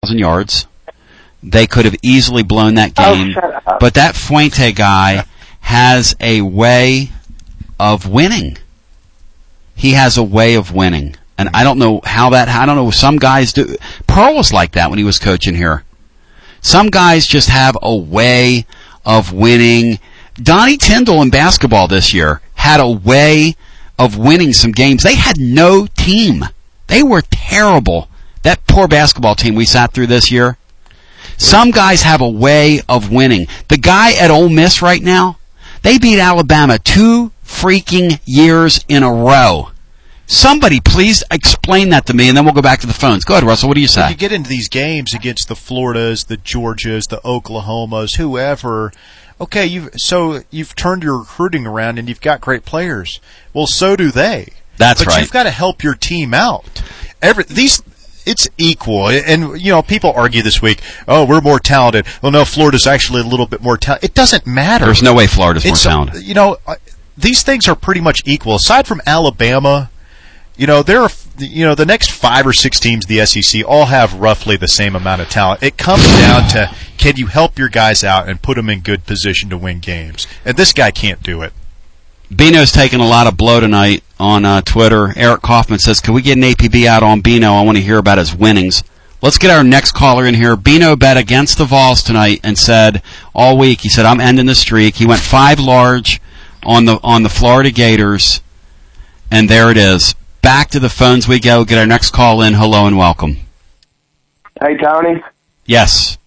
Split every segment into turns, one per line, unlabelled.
yards. They could have easily blown that game. But that Fuente guy has a way of winning. He has a way of winning. And I don't know I don't know, some guys do. Pearl was like that when he was coaching here. Some guys just have a way of winning. Donnie Tyndall in basketball this year had a way of winning some games. They had no team. They were terrible. That poor basketball team we sat through this year. Some guys have a way of winning. The guy at Ole Miss right now, they beat Alabama 2 freaking years in a row. Somebody please explain that to me, and then we'll go back to the phones. Go ahead, Russell. What do you say?
When you get into these games against the Floridas, the Georgias, the Oklahomas, whoever, okay, you've turned your recruiting around and you've got great players. Well, so do they.
That's right.
But you've got to help your team out. It's equal, and people argue this week. Oh, we're more talented. Well, no, Florida's actually a little bit more talented. It doesn't matter.
There's no way Florida's more talented.
These things are pretty much equal. Aside from Alabama, there are the next 5 or 6 teams in the SEC all have roughly the same amount of talent. It comes down to, can you help your guys out and put them in good position to win games? And this guy can't do it.
Bino's taking a lot of blow tonight on Twitter. Eric Kaufman says, can we get an APB out on Bino? I want to hear about his winnings. Let's get our next caller in here. Bino bet against the Vols tonight and said all week, he said, I'm ending the streak. He went 5 large on the Florida Gators, and there it is. Back to the phones we go. Get our next call in. Hello and welcome.
Hey, Tony.
Yes.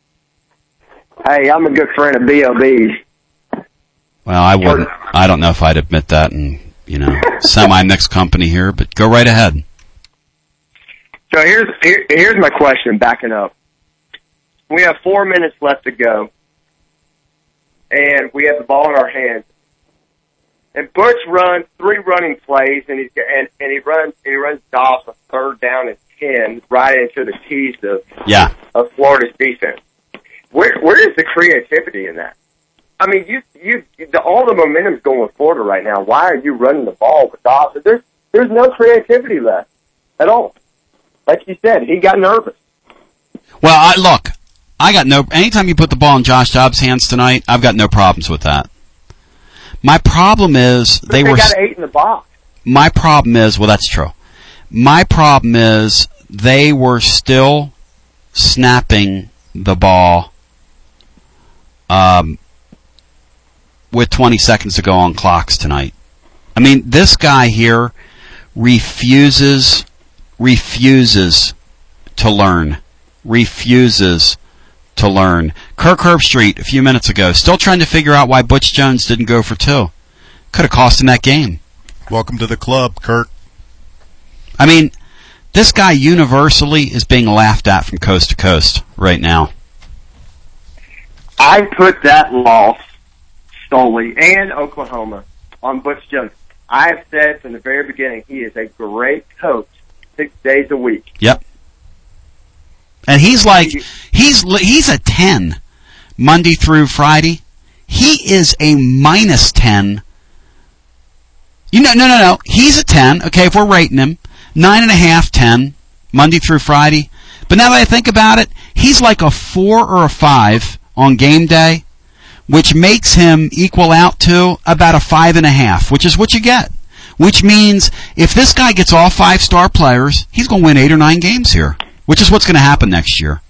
Hey, I'm a good friend of B.O.B.'s.
Well, I wouldn't. I don't know if I'd admit that in, semi-mixed company here, but go right ahead.
So here's my question, backing up. We have 4 minutes left to go, and we have the ball in our hands. And Butch runs 3 running plays, and he runs Dobbs a 3rd down and 10 right into the teeth of Florida's defense. Where is the creativity in that? I mean, all the momentum's going with Florida right now. Why are you running the ball with Dobbs? There's no creativity left at all. Like you said, he got nervous.
Well, I got no. Anytime you put the ball in Josh Dobbs' hands tonight, I've got no problems with that. My problem is they
got 8 in the box.
My problem is, well, that's true. My problem is they were still snapping the ball with 20 seconds to go on clocks tonight. I mean, this guy here refuses to learn. Refuses to learn. Kirk Herbstreit, a few minutes ago, still trying to figure out why Butch Jones didn't go for 2. Could have cost him that game.
Welcome to the club, Kirk.
I mean, this guy universally is being laughed at from coast to coast right now.
I put that loss solely, and Oklahoma, on Butch Jones. I have said from the very beginning he is a great coach 6 days a week.
Yep. And he's a 10 Monday through Friday. He is a minus 10. No. He's a 10. Okay, if we're rating him, 9.5, 10 Monday through Friday. But now that I think about it, he's like a 4 or a 5 on game day, which makes him equal out to about a 5.5, which is what you get. Which means if this guy gets all 5-star players, he's going to win 8 or 9 games here, which is what's going to happen next year.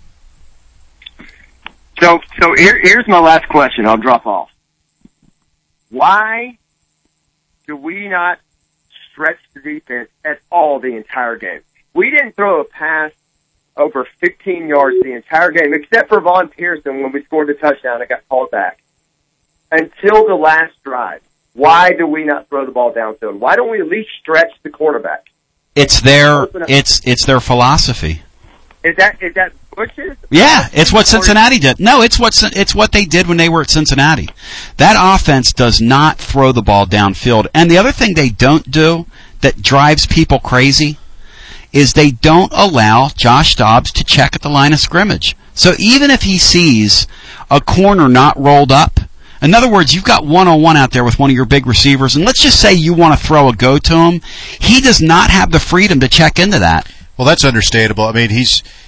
So here's my last question. I'll drop off. Why do we not stretch the defense at all the entire game? We didn't throw a pass over 15 yards the entire game, except for Von Pearson when we scored the touchdown and got called back. Until the last drive. Why do we not throw the ball downfield? Why don't we at least stretch the quarterback?
It's their philosophy.
Is that Butch's?
Yeah, it's what Cincinnati did. No, it's what they did when they were at Cincinnati. That offense does not throw the ball downfield. And the other thing they don't do that drives people crazy is they don't allow Josh Dobbs to check at the line of scrimmage. So even if he sees a corner not rolled up, in other words, you've got one-on-one out there with one of your big receivers, and let's just say you want to throw a go to him, he does not have the freedom to check into that.
Well, that's understandable. I mean, he's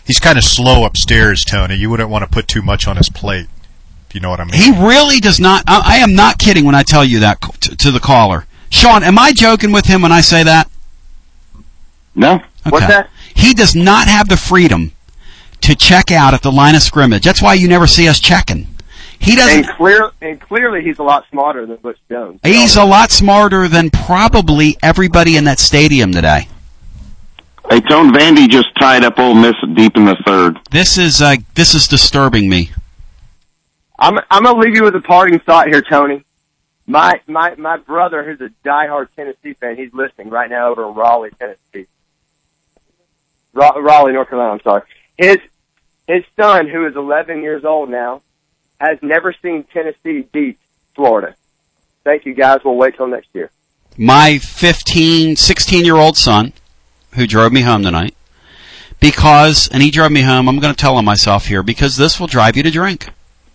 He's kind of slow upstairs, Tony. You wouldn't want to put too much on his plate, if you know what I mean.
He really does not. I am not kidding when I tell you that to the caller. Sean, am I joking with him when I say that?
No.
Okay.
What's that?
He does not have the freedom to check out at the line of scrimmage. That's why you never see us checking. He doesn't.
And clearly he's a lot smarter than Butch Jones.
He's a lot smarter than probably everybody in that stadium today.
Hey, Tone Vandy just tied up Ole Miss deep in the third.
This is disturbing me.
I'm gonna leave you with a parting thought here, Tony. My brother, who's a diehard Tennessee fan, he's listening right now over in Raleigh, Tennessee. Raleigh, North Carolina. I'm sorry. His son, who is 11 years old now, has never seen Tennessee beat Florida. Thank you, guys. We'll wait till next year.
My 16-year-old son, who drove me home tonight, and he drove me home, I'm going to tell him myself here, because this will drive you to drink.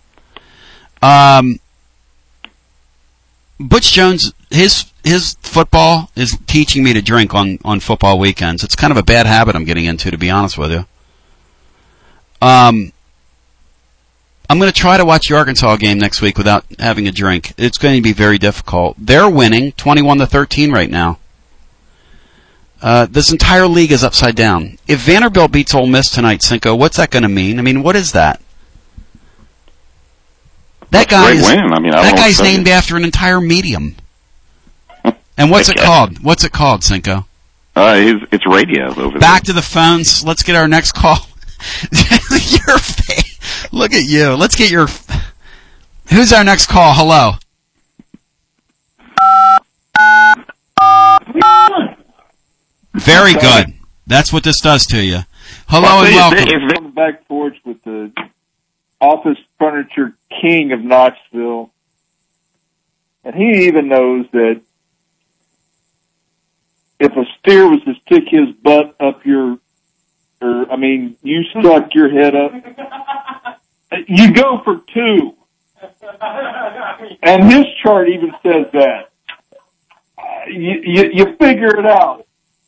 Butch Jones, his football is teaching me to drink on football weekends. It's kind of a bad habit I'm getting into, to be honest with you. I'm going to try to watch the Arkansas game next week without having a drink. It's going to be very difficult. They're winning 21-13 right now. This entire league is upside down. If Vanderbilt beats Ole Miss tonight, Cinco, what's that going to mean? I mean, what is that? That guy's named after an entire medium. And what's it called? What's it called, Cinco?
It's radio over there.
Back to the phones. Let's get our next call. Your face. Look at you. Let's get your... Who's our next call? Hello. Very good. That's what this does to you. Hello and welcome.
It's on the back porch with the office furniture king of Knoxville. And he even knows that if a steer was to stick his butt up you stuck your head up, you go for two. And his chart even says that. You figure it out.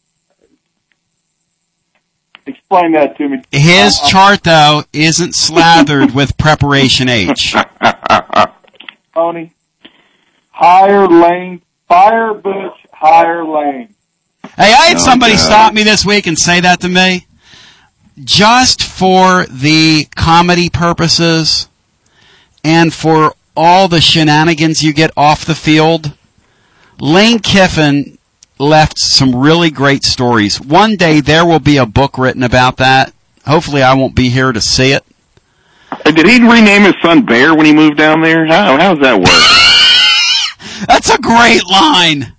Explain that to me.
His chart, though, isn't slathered with Preparation H.
Tony, higher lane, fire Butch, higher lane.
Hey, I had somebody stop me this week and say that to me. Just for the comedy purposes and for all the shenanigans you get off the field, Lane Kiffin left some really great stories. One day there will be a book written about that. Hopefully I won't be here to see it.
Did he rename his son Bear when he moved down there? How does that work?
That's a great line.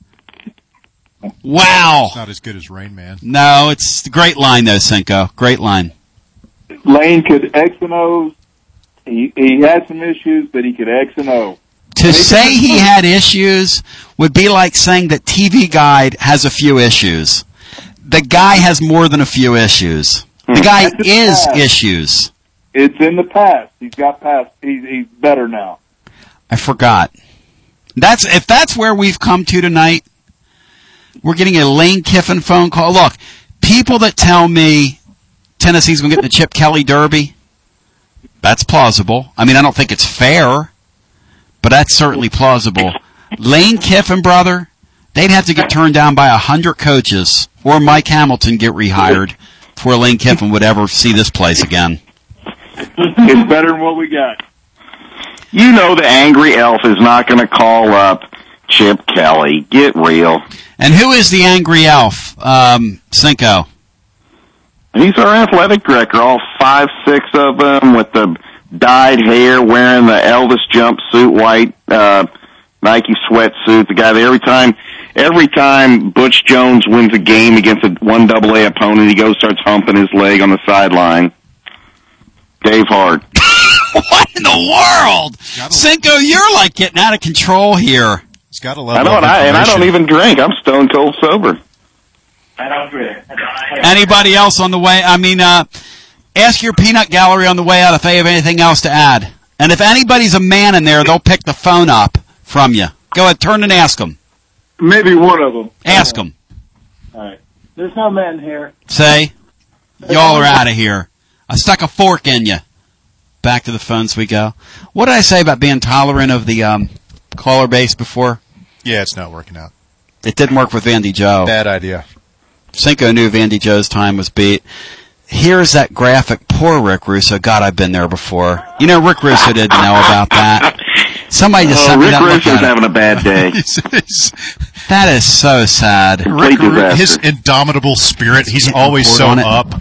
Wow.
It's not as good as Rain Man.
No, it's a great line, though, Cinco. Great line.
Lane could X and O's. He had some issues, but he could X and O.
To say he had issues would be like saying that TV Guide has a few issues. The guy has more than a few issues. The guy is issues.
It's in the past. He's got past. He's better now.
I forgot. If that's where we've come to tonight, we're getting a Lane Kiffin phone call. Look, people that tell me Tennessee's going to get the Chip Kelly Derby, that's plausible. I mean, I don't think it's fair, but that's certainly plausible. Lane Kiffin, brother, they'd have to get turned down by 100 coaches or Mike Hamilton get rehired before Lane Kiffin would ever see this place again.
It's better than what we got.
You know the angry elf is not going to call up Chip Kelly. Get real.
And who is the angry elf, Cinco?
He's our athletic director, all 5-6 of them with the dyed hair, wearing the Elvis jumpsuit, white Nike sweatsuit. The guy that every time Butch Jones wins a game against a 1AA opponent, he goes starts humping his leg on the sideline. Dave Hart.
What in the world? Cinco, you're like getting out of control here.
He's got a level
I know,
of
and I don't even drink. I'm stone cold sober.
I don't drink.
Anybody else on the way? I mean, ask your peanut gallery on the way out if they have anything else to add. And if anybody's a man in there, they'll pick the phone up from you. Go ahead, turn and ask them.
Maybe one of them.
Ask them.
All right. There's no men here.
Say. Y'all are out of here. I stuck a fork in you. Back to the phones we go. What did I say about being tolerant of the caller base before?
Yeah, it's not working out.
It didn't work with Vandy Joe.
Bad idea.
Cinco knew Vandy Joe's time was beat. Here's that graphic. Poor Rick Russo. God, I've been there before. You know, Rick Russo didn't know about that. Somebody just sent me that.
Rick Russo's having a bad day.
That is so sad.
His indomitable spirit. He's always so up.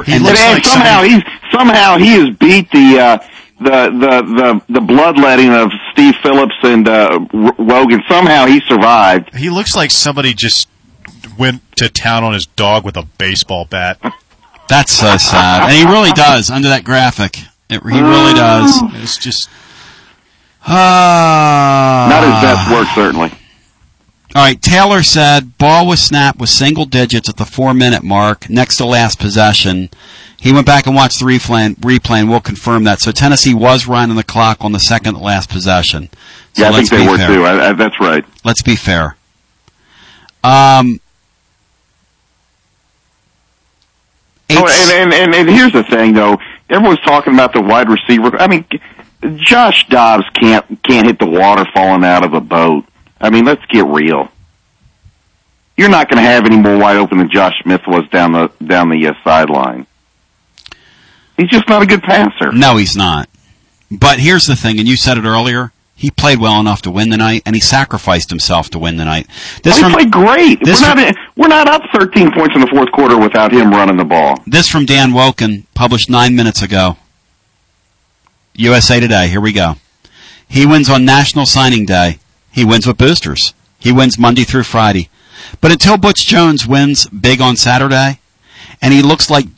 Somehow he has beat the bloodletting of Steve Phillips and Wogan. Somehow he survived.
He looks like somebody just went to town on his dog with a baseball bat.
That's so sad. And he really does, under that graphic. He really does.
It's just...
not his best work, certainly.
All right, Taylor said, ball was snapped with single digits at the 4-minute mark, next to last possession. He went back and watched the replay, and we'll confirm that. So Tennessee was running the clock on the second to last possession. So
yeah, I think they were too. That's right.
Let's be fair.
And here's the thing, though. Everyone's talking about the wide receiver. I mean, Josh Dobbs can't hit the water falling out of a boat. I mean, let's get real. You're not going to have any more wide open than Josh Smith was down the sideline. He's just not a good passer.
No, he's not. But here's the thing, and you said it earlier. He played well enough to win the night, and he sacrificed himself to win the night.
He played great. We're not up 13 points in the fourth quarter without him running the ball.
This from Dan Woken, published 9 minutes ago. USA Today, here we go. He wins on National Signing Day. He wins with boosters. He wins Monday through Friday. But until Butch Jones wins big on Saturday, and he looks like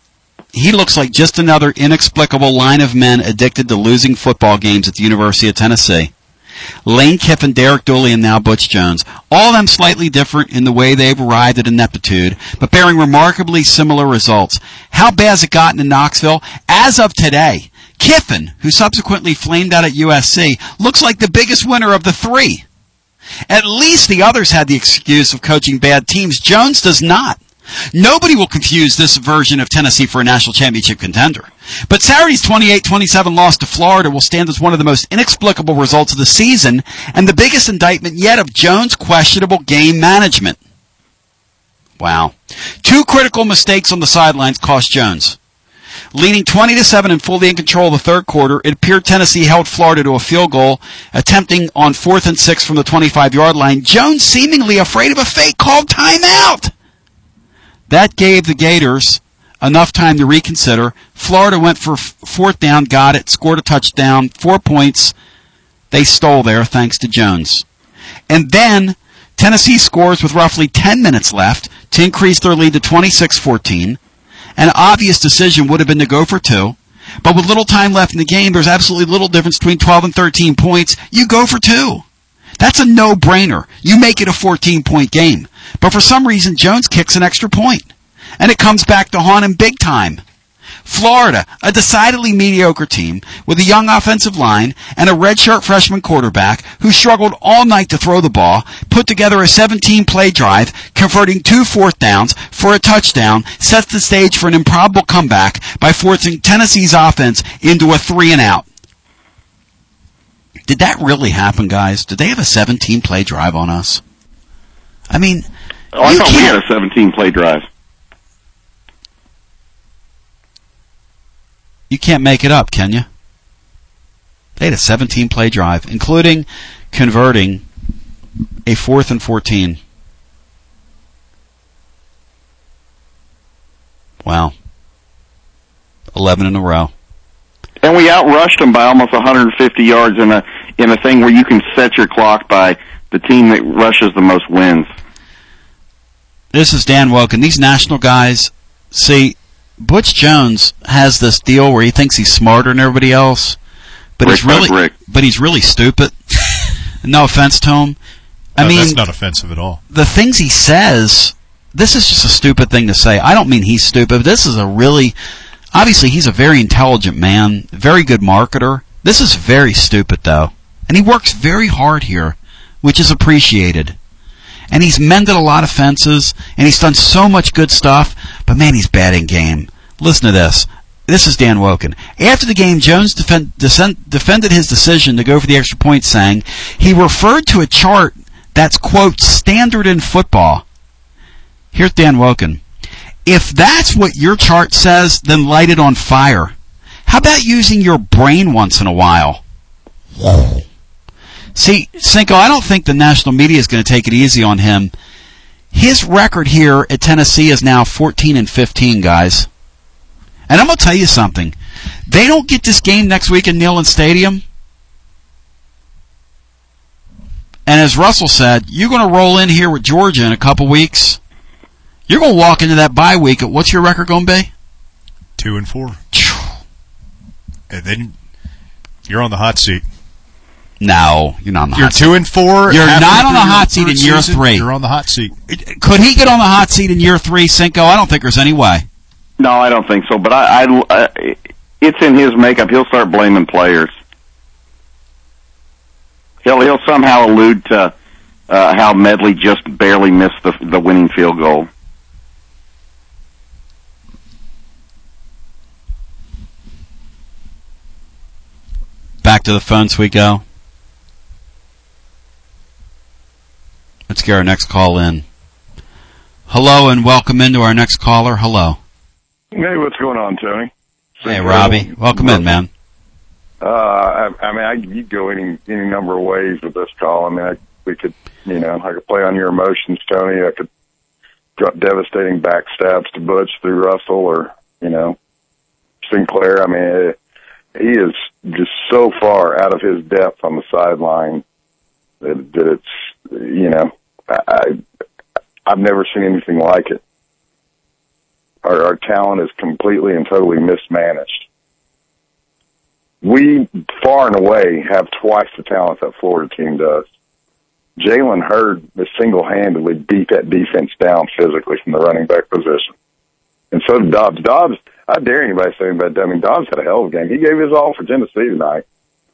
just another inexplicable line of men addicted to losing football games at the University of Tennessee. Lane Kiffin, Derek Dooley, and now Butch Jones. All of them slightly different in the way they've arrived at ineptitude, but bearing remarkably similar results. How bad has it gotten in Knoxville? As of today, Kiffin, who subsequently flamed out at USC, looks like the biggest winner of the three. At least the others had the excuse of coaching bad teams. Jones does not. Nobody will confuse this version of Tennessee for a national championship contender. But Saturday's 28-27 loss to Florida will stand as one of the most inexplicable results of the season and the biggest indictment yet of Jones' questionable game management. Wow. 2 critical mistakes on the sidelines cost Jones. Leading 20-7 and fully in control of the third quarter, it appeared Tennessee held Florida to a field goal, attempting on 4th and 6 from the 25-yard line. Jones, seemingly afraid of a fake called timeout. That gave the Gators enough time to reconsider. Florida went for 4th down, got it, scored a touchdown, 4 points. They stole there thanks to Jones. And then Tennessee scores with roughly 10 minutes left to increase their lead to 26-14. An obvious decision would have been to go for 2. But with little time left in the game, there's absolutely little difference between 12 and 13 points. You go for 2. That's a no-brainer. You make it a 14-point game. But for some reason, Jones kicks an extra point. And it comes back to haunt him big time. Florida, a decidedly mediocre team with a young offensive line and a redshirt freshman quarterback who struggled all night to throw the ball, put together a 17-play drive, converting 2 4th downs for a touchdown, sets the stage for an improbable comeback by forcing Tennessee's offense into a 3-and-out. Did that really happen, guys? Did they have a 17-play drive on us? I mean,
I thought we had a 17-play drive.
You can't make it up, can you? They had a 17-play drive, including converting a 4th and 14. Wow. 11 in a row.
And we outrushed them by almost 150 yards in a thing where you can set your clock by the team that rushes the most wins.
This is Dan Woken. These national guys, see, Butch Jones has this deal where he thinks he's smarter than everybody else, but he's really stupid. No offense to him. I mean,
that's not offensive at all.
The things he says, this is just a stupid thing to say. I don't mean he's stupid, but this is obviously he's a very intelligent man, very good marketer. This is very stupid though. And he works very hard here, which is appreciated. And he's mended a lot of fences, and he's done so much good stuff, but man, he's bad in game. Listen to this. This is Dan Woken. After the game, Jones defended his decision to go for the extra point, saying he referred to a chart that's, quote, standard in football. Here's Dan Woken. If that's what your chart says, then light it on fire. How about using your brain once in a while? See, Cinco, I don't think the national media is going to take it easy on him. His record here at Tennessee is now 14-15, guys. And I'm going to tell you something. They don't get this game next week in Neyland Stadium. And as Russell said, you're going to roll in here with Georgia in a couple weeks. You're going to walk into that bye week. What's your record going to be?
2-4. And then you're on the hot seat.
No, you're not on the hot seat.
You're 2-4.
You're not on the hot seat in year 3.
You're on the hot seat.
Could he get on the hot seat in year 3, Cinco? I don't think there's any way.
No, I don't think so. But it's in his makeup. He'll start blaming players. He'll somehow allude to how Medley just barely missed the winning field goal.
Back to the phones we go. Let's get our next call in. Hello and welcome into our next caller. Hello.
Hey, what's going on, Tony?
Hey, Robbie. Welcome in, man.
I could go any number of ways with this call. I mean, I could play on your emotions, Tony. I could drop devastating backstabs to Butch through Russell or, Sinclair. I mean, he is just so far out of his depth on the sideline that it's, I've never seen anything like it. Our talent is completely and totally mismanaged. We, far and away, have twice the talent that Florida team does. Jalen Hurd has single-handedly beat that defense down physically from the running back position. And so did Dobbs. Dobbs, I dare anybody to say about that. I mean, Dobbs had a hell of a game. He gave his all for Tennessee tonight.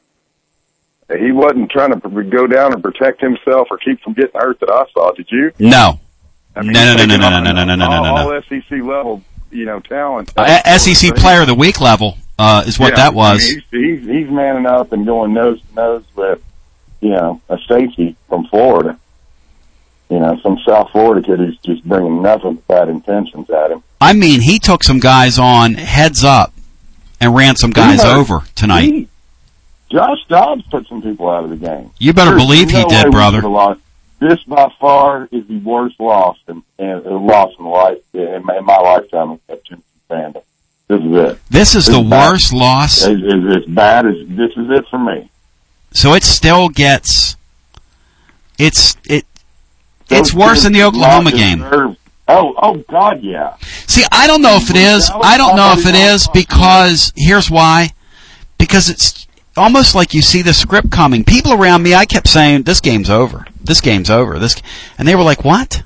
He wasn't trying to go down and protect himself or keep from getting hurt that I saw. Did you?
No.
I mean,
no.
All SEC level, talent.
SEC Player of the Week level is what that was.
I mean, he's manning up and going nose to nose with, a safety from Florida. Some South Florida kid who's just bringing nothing but bad intentions at him.
I mean, he took some guys on heads up and ran some guys over tonight.
Josh Dobbs took some people out of the game.
You better believe he did, brother.
This, by far, is the worst loss in life in my lifetime at Tennessee fandom. This is it.
This is the worst loss.
As bad as this is it for me.
So it still gets. It's worse than the Oklahoma game.
Oh God, yeah.
See, I don't know if it is. I don't know if it is because here's why. Because it's almost like you see the script coming. People around me, I kept saying, "This game's over. This game's over." And they were like, "What?"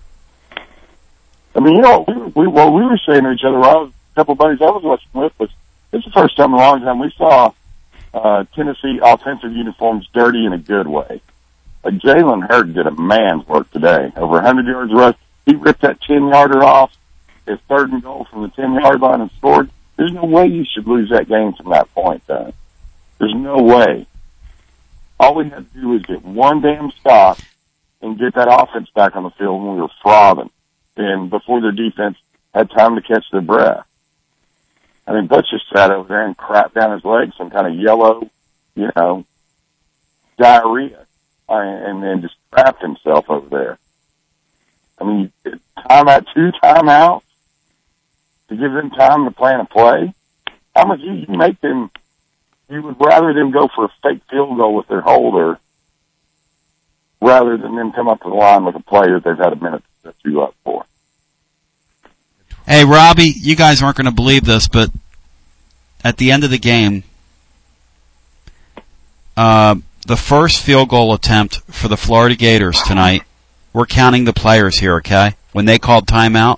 I mean, we were saying to each other. A couple of buddies I was watching with was this is the first time in a long time we saw Tennessee offensive uniforms dirty in a good way. Like Jalen Hurd did a man's work today. Over 100 yards rush. He ripped that 10-yarder off. His 3rd and goal from the 10-yard line and scored. There's no way you should lose that game from that point, though. There's no way. All we had to do was get one damn stop and get that offense back on the field when we were frothing. And before their defense had time to catch their breath. I mean, Butch just sat over there and crapped down his legs, some kind of yellow, diarrhea. And then just trapped himself over there. I mean, two timeouts to give them time to plan a play. How much you make them? You would rather them go for a fake field goal with their holder rather than them come up to the line with a play that they've had a minute to set you up for.
Hey, Robbie, you guys aren't going to believe this, but at the end of the game, the first field goal attempt for the Florida Gators tonight, we're counting the players here, okay? When they called timeout,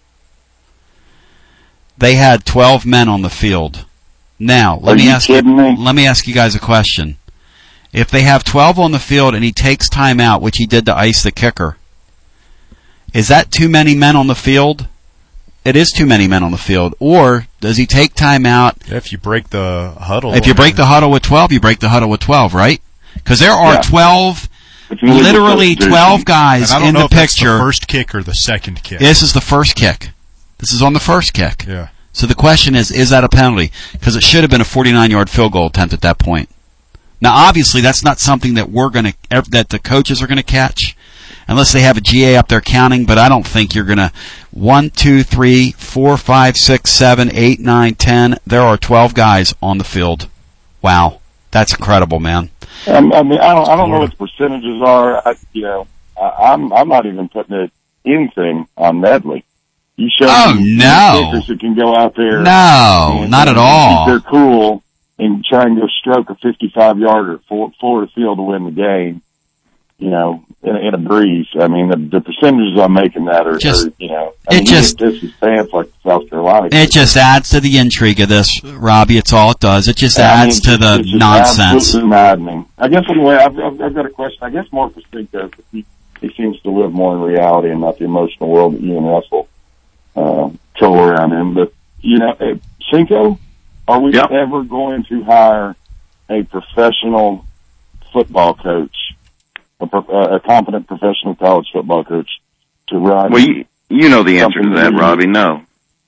they had 12 men on the field. Now, let me ask you guys a question. If they have 12 on the field and he takes timeout, which he did to ice the kicker, is that too many men on the field? it is too many men on the field? Or does he take time out?
If you break the huddle.
If you break the huddle with 12, you break the huddle with 12, right? Because there are 12, literally 12 guys in the picture.
The first kick or the second kick?
This is the first kick. This is on the first kick.
Yeah.
So the question is that a penalty? Because it should have been a 49-yard field goal attempt at that point. Now, obviously, that's not something that that the coaches are going to catch, unless they have a GA up there counting. But I don't think you're going to 1, 2, 3, 4, 5, 6, 7, 8, 9, 10. There are 12 guys on the field. Wow, that's incredible, man.
I mean, I don't know what the percentages are. I'm not even putting anything on Medley. You show kickers who can go out there.
No, not at all.
Keep their cool and try and go stroke a 55-yarder for the field to win the game. In a breeze. I mean, the percentages I'm making that are this is pants like South Carolina.
It just adds to the intrigue of this, Robbie. It's all it does. It just adds to the nonsense.
Absolutely maddening. I guess anyway, I've got a question. I guess more for Cinco, because he seems to live more in reality and not the emotional world that you and Russell troll around him. But Cinco, are we ever going to hire a professional football coach? A competent professional college football coach to run.
Well, you know the answer to that, Robbie. No.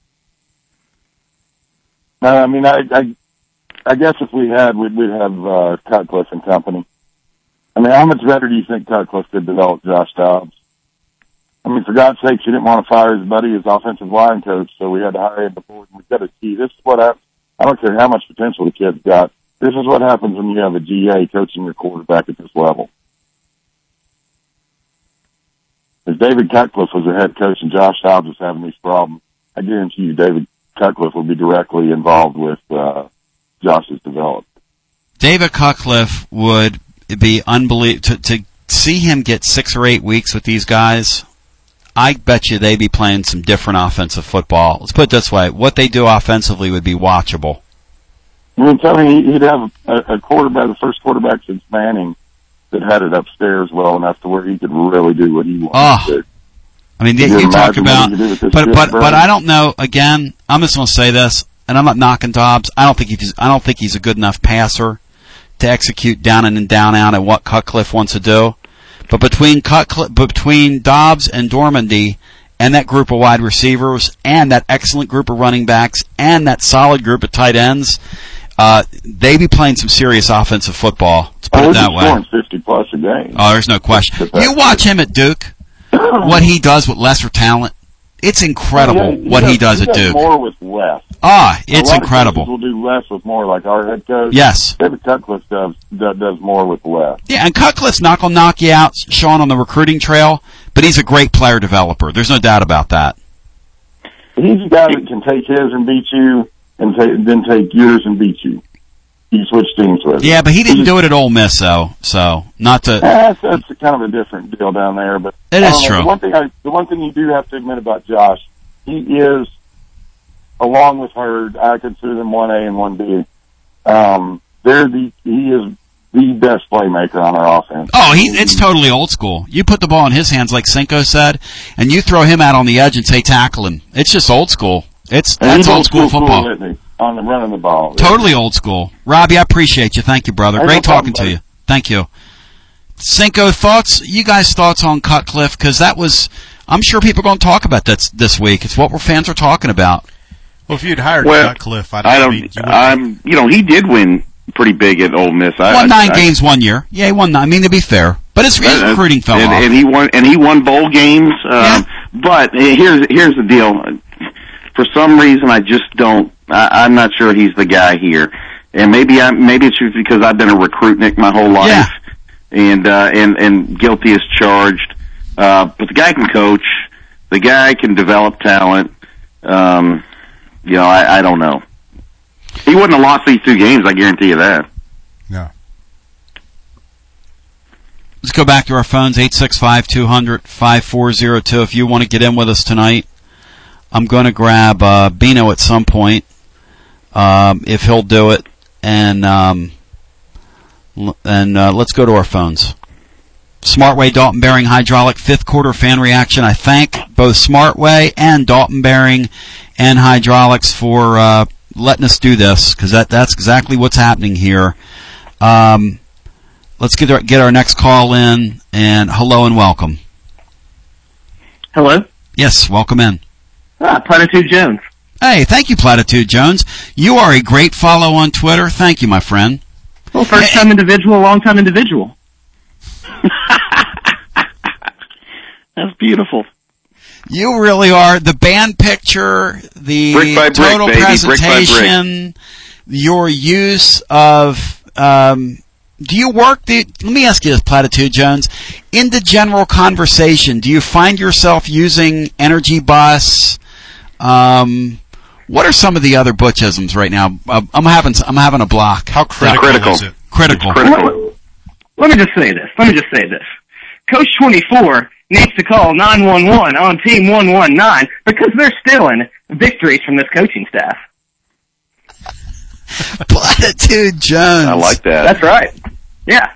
I mean, I guess if we had, we'd have Cutcliffe and company. I mean, how much better do you think Cutcliffe could develop Josh Dobbs? I mean, for God's sake, you didn't want to fire his buddy, his offensive line coach, so we had to hire him before. We've got to see. This is what happens. I don't care how much potential the kid's got. This is what happens when you have a GA coaching your quarterback at this level. If David Cutcliffe was the head coach and Josh Dobbs is having these problems, I guarantee you David Cutcliffe will be directly involved with Josh's development.
David Cutcliffe would be unbelievable. To see him get 6 or 8 weeks with these guys, I bet you they'd be playing some different offensive football. Let's put it this way. What they do offensively would be watchable.
I mean, tell me he'd have a quarterback, the first quarterback since Manning, that had it upstairs well enough to where he could really do what he wanted to do.
I mean, you talk about, but I don't know. Again, I'm just going to say this, and I'm not knocking Dobbs. I don't think he's a good enough passer to execute down in and down out at what Cutcliffe wants to do. But between Dobbs and Dormandy and that group of wide receivers and that excellent group of running backs and that solid group of tight ends, they be playing some serious offensive football. Let's put it that way.
Scoring 50+ a game.
Oh, there's no question. You watch him at Duke, what he does with lesser talent. It's incredible what he does at Duke.
More with less.
It's incredible.
We'll do less with more, like our head coach.
Yes.
David Cutcliffe does more with less.
Yeah, and Cutcliffe's not going to knock you out, Sean, on the recruiting trail, but he's a great player developer. There's no doubt about that.
He's a guy that can take his and beat you, and then take yours and beat you. He switched teams with.
Yeah, but he didn't do it at Ole Miss, though. So not to.
That's kind of a different deal down there, but
it is true.
The one thing you do have to admit about Josh, he is, along with Hurd, I consider them 1A and 1B. He is the best playmaker on our offense.
It's totally old school. You put the ball in his hands, like Cinco said, and you throw him out on the edge and say tackle him. It's just old school. That's old school football.
On the running the ball.
Totally old school. Robbie, I appreciate you. Thank you, brother. Great talking to you. Thank you. Cinco, you guys' thoughts on Cutcliffe? Because I'm sure people are going to talk about that this week. It's what fans are talking about.
Well, if you'd hired Cutcliffe,
he did win pretty big at Ole Miss.
Won 9 games 1 year. Yeah, he won 9. I mean, to be fair. But his recruiting fell off.
And he won bowl games. But here's the deal. For some reason, I just don't. I'm not sure he's the guy here, and maybe it's just because I've been a recruitnik my whole life, and guilty as charged. But the guy can coach. The guy can develop talent. I don't know. He wouldn't have lost these 2 games. I guarantee you that.
No.
Let's go back to our phones, 865-200-5402. If you want to get in with us tonight, I'm going to grab Bino at some point, if he'll do it, and let's go to our phones. Smartway Dalton Bearing Hydraulic 5th quarter fan reaction. I thank both Smartway and Dalton Bearing and Hydraulics for letting us do this, because that's exactly what's happening here. Let's get our next call in, and hello and welcome.
Hello?
Yes, welcome in.
Platitude Jones.
Hey, thank you, Platitude Jones. You are a great follow on Twitter. Thank you, my friend.
Well, first-time individual, long-time individual.
That's beautiful.
You really are. The band picture, the
brick by
total
brick,
presentation, your use of, do you work let me ask you this, Platitude Jones. In the general conversation, do you find yourself using Energy Bus? What are some of the other Butchisms right now? I'm having a block.
How critical is it?
Critical.
Let me just say this. Coach 24 needs to call 911 on Team 119 because they're stealing victories from this coaching staff.
Platitude Jones.
I like that.
That's right. Yeah.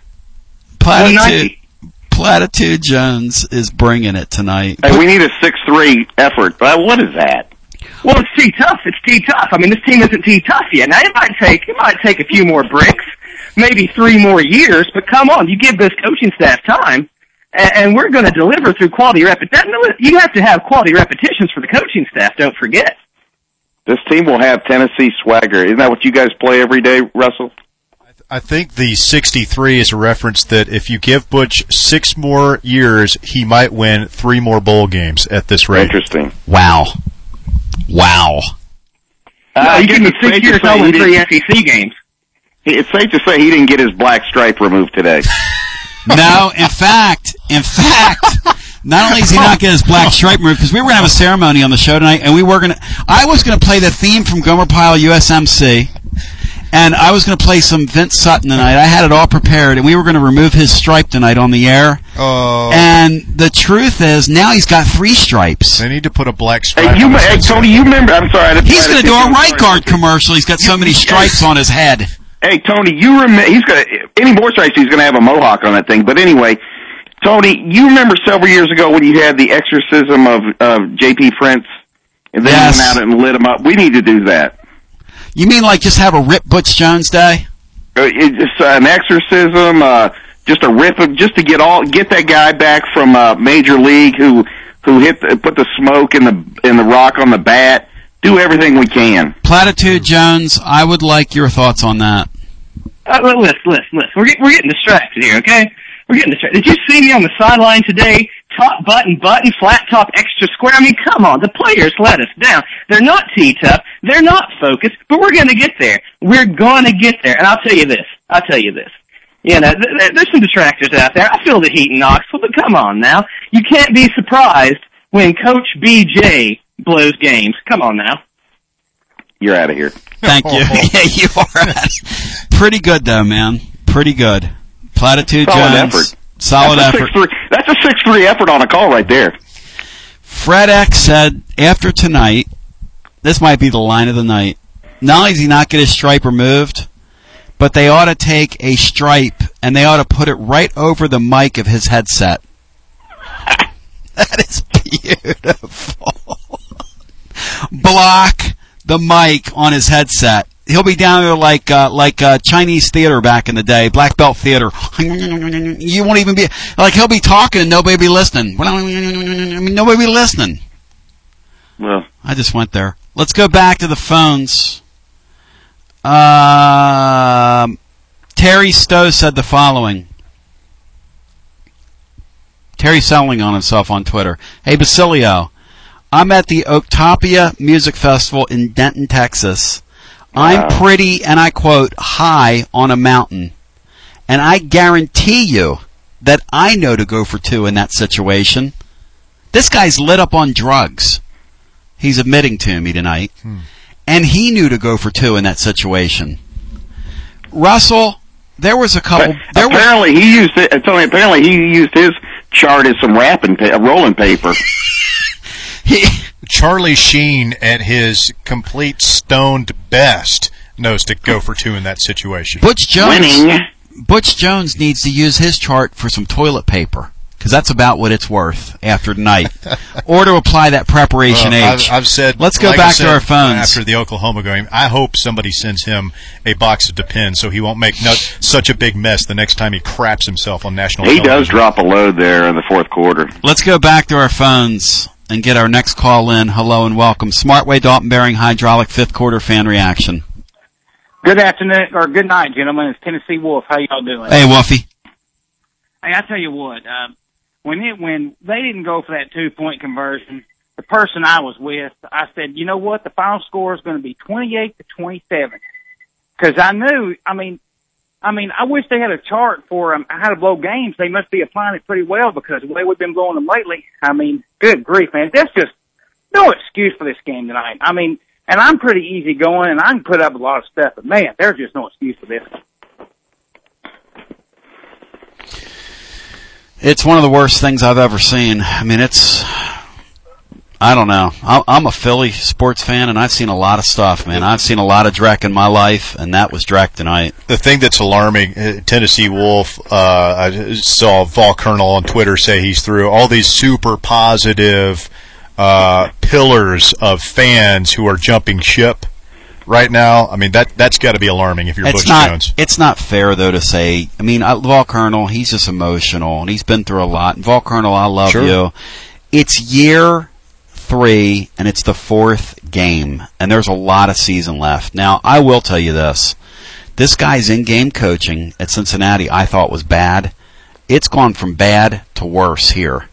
Platitude Jones is bringing it tonight.
Hey, we need a 6-3 effort. What is that?
Well, it's T-tough. I mean, this team isn't T-tough yet. Now, it might take a few more bricks, maybe 3 more years, but come on, you give this coaching staff time, and we're going to deliver through quality repetition. You have to have quality repetitions for the coaching staff, don't forget.
This team will have Tennessee swagger. Isn't that what you guys play every day, Russell?
I think the 63 is a reference that if you give Butch 6 more years, he might win 3 more bowl games at this rate.
Interesting.
Wow.
You give me 6 years, I'll win 3 SEC games.
It's safe to say he didn't get his black stripe removed today.
No, in fact, not only is he not getting his black stripe removed, because we were going to have a ceremony on the show tonight, and I was going to play the theme from Gomer Pyle USMC, and I was going to play some Vince Sutton tonight. I had it all prepared, and we were going to remove his stripe tonight on the air.
Oh.
And the truth is, now he's got 3 stripes.
They need to put a black stripe on
Hey, Tony, you remember, I'm sorry.
He's going to do a right guard commercial. He's got so many stripes on his head.
Hey, Tony, you remember, any more stripes, he's going to have a mohawk on that thing. But anyway, Tony, you remember several years ago when you had the exorcism of J.P. Prince, and then
Yes.
went out and lit him up? We need to do that.
You mean like just have a Rip Butch Jones day?
It's an exorcism, just a rip of, just to get that guy back from Major League who put the smoke in the rock on the bat. Do everything we can.
Platitude Jones, I would like your thoughts on that.
Listen. We're getting distracted here, okay? We're getting distracted. Did you see me on the sideline today? Top button, flat top, extra square. I mean, come on. The players let us down. They're not T-tough. They're not focused, but we're going to get there. We're going to get there. And I'll tell you this. You know, there's some detractors out there. I feel the heat in Knoxville, but come on now. You can't be surprised when Coach BJ blows games. Come on now.
You're out of here.
Thank you. Yeah, you are. Pretty good, though, man. Pretty good. Platitude
Solid
Jones.
effort.
Solid effort.
That's a 6-3 effort on a call right there.
Fred X said, after tonight, this might be the line of the night. Not only does he not get his stripe removed, but they ought to take a stripe and they ought to put it right over the mic of his headset. That is beautiful. Block the mic on his headset. He'll be down there like Chinese theater back in the day, black belt theater. You won't even be like, he'll be talking and nobody be listening. Nobody be listening.
Well,
I just went there. Let's go back to the phones. Terry Stowe said the following. Terry selling on himself on Twitter. Hey, Basilio, I'm at the Oktopia Music Festival in Denton, Texas. I'm pretty, and I quote, high on a mountain. And I guarantee you that I know to go for 2 in that situation. This guy's lit up on drugs. He's admitting to me tonight. And he knew to go for 2 in that situation. Russell, there was a couple...
Apparently he used his chart as some rolling paper.
Charlie Sheen, at his complete stoned best, knows to go for 2 in that situation.
Butch Jones.
Winning.
Butch Jones needs to use his chart for some toilet paper, because that's about what it's worth after tonight. Or to apply that preparation age.
I've said.
Let's go back to our phones.
After the Oklahoma game, I hope somebody sends him a box of Depends so he won't make such a big mess the next time he craps himself on national television.
He does drop a load there in the fourth quarter.
Let's go back to our phones and get our next call in. Hello and welcome. Smartway Dalton Bearing Hydraulic fifth quarter fan reaction.
Good afternoon, or good night, gentlemen. It's Tennessee Wolf. How y'all doing?
Hey, Wolfie.
Hey, I tell you what, when they didn't go for that 2-point conversion, the person I was with, I said, you know what, the final score is going to be 28-27. Because I knew, I wish they had a chart for how to blow games. They must be applying it pretty well because the way we've been blowing them lately, good grief, man. That's just no excuse for this game tonight. And I'm pretty easygoing, and I can put up a lot of stuff, but man, there's just no excuse for this.
It's one of the worst things I've ever seen. I don't know. I'm a Philly sports fan, and I've seen a lot of stuff, man. I've seen a lot of Drek in my life, and that was Drek tonight.
The thing that's alarming, Tennessee Wolf, I saw Vol Colonel on Twitter say he's through all these super positive pillars of fans who are jumping ship right now. That's got to be alarming if you're Butch Jones.
It's not fair, though, to say, Vol Colonel, he's just emotional, and he's been through a lot. And Vol Colonel, I love you. It's year 3, and it's the 4th game, and there's a lot of season left. Now, I will tell you this. This guy's in-game coaching at Cincinnati I thought was bad. It's gone from bad to worse here.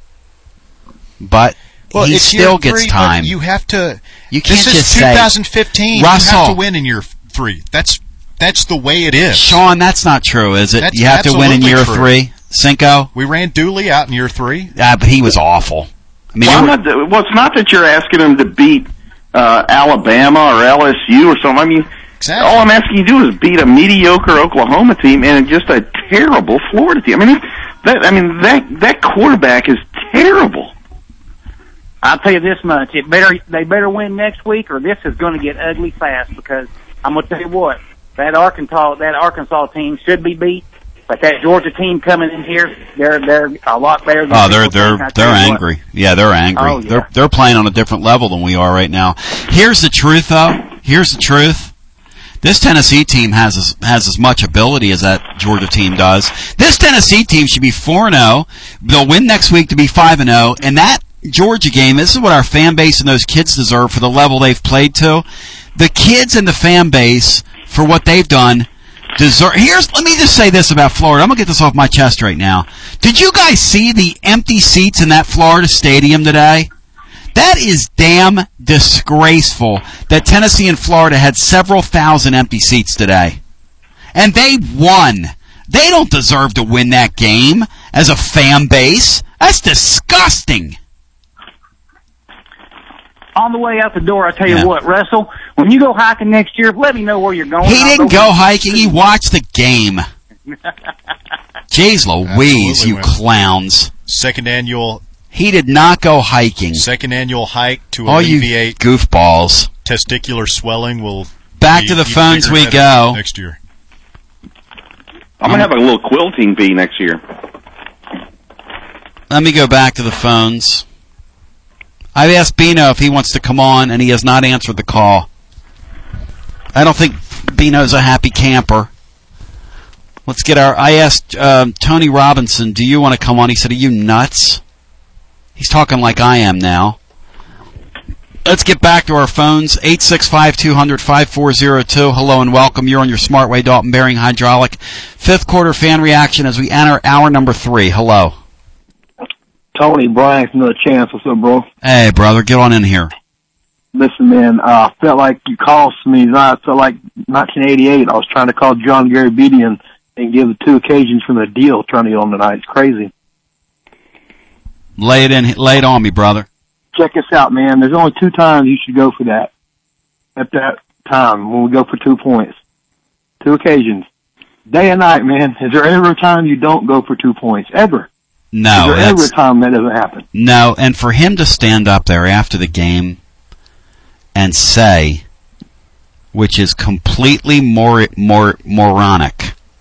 But he still gets time.
You have to.
You can't
this
just
is 2015.
say, Russell,
you have to win in year 3. That's the way it is.
Sean, that's not true, is it?
That's
you have to win in year
true.
3. Cinco?
We ran Dooley out in year 3.
But he was awful.
It's not that you're asking him to beat Alabama or LSU or something.
Exactly.
All I'm asking you to do is beat a mediocre Oklahoma team and just a terrible Florida team. That quarterback is terrible.
I'll tell you this much: they better win next week, or this is going to get ugly fast. Because I'm going to tell you what, that Arkansas team should be beat, but that Georgia team coming in here, they're a lot better.
They're angry. Yeah, they're angry.
Oh, yeah.
They're playing on a different level than we are right now. Here's the truth, though. Here's the truth. This Tennessee team has as much ability as that Georgia team does. This Tennessee team should be 4-0. They'll win next week to be 5-0, and that Georgia game, this is what our fan base and those kids deserve for the level they've played to. The kids and the fan base, for what they've done, deserve. Let me just say this about Florida. I'm going to get this off my chest right now. Did you guys see the empty seats in that Florida stadium today? That is damn disgraceful that Tennessee and Florida had several thousand empty seats today. And they won. They don't deserve to win that game as a fan base. That's disgusting.
On the way out the door, I tell you what, Russell, when you go hiking next year, let me know where you're going.
He didn't go hiking. He watched the game. Jeez Louise, you clowns.
Second annual.
He did not go hiking.
Second annual hike to
you
alleviate
goofballs.
Testicular swelling will.
Back to the phones we go.
Next year.
I'm going to have a little quilting bee next year.
Let me go back to the phones. I've asked Bino if he wants to come on, and he has not answered the call. I don't think Bino's a happy camper. I asked Tony Robinson, do you want to come on? He said, are you nuts? He's talking like I am now. Let's get back to our phones. 865-200-5402. Hello and welcome. You're on your Smartway Dalton Bearing Hydraulic. Fifth quarter fan reaction as we enter hour number 3. Hello.
Tony Bryan from Another Chance. What's up, bro?
Hey, brother. Get on in here.
Listen, man, I felt like you called me. I felt like 1988. I was trying to call John Gary Bedian and give the 2 occasions from the deal trying to get on tonight. It's crazy.
Lay it on me, brother.
Check this out, man. There's only 2 times you should go for that. At that time, when we go for 2 points. 2 occasions. Day and night, man. Is there ever a time you don't go for 2 points? Ever?
No.
Is there ever a time that doesn't happen?
No, and for him to stand up there after the game and say, which is completely moronic,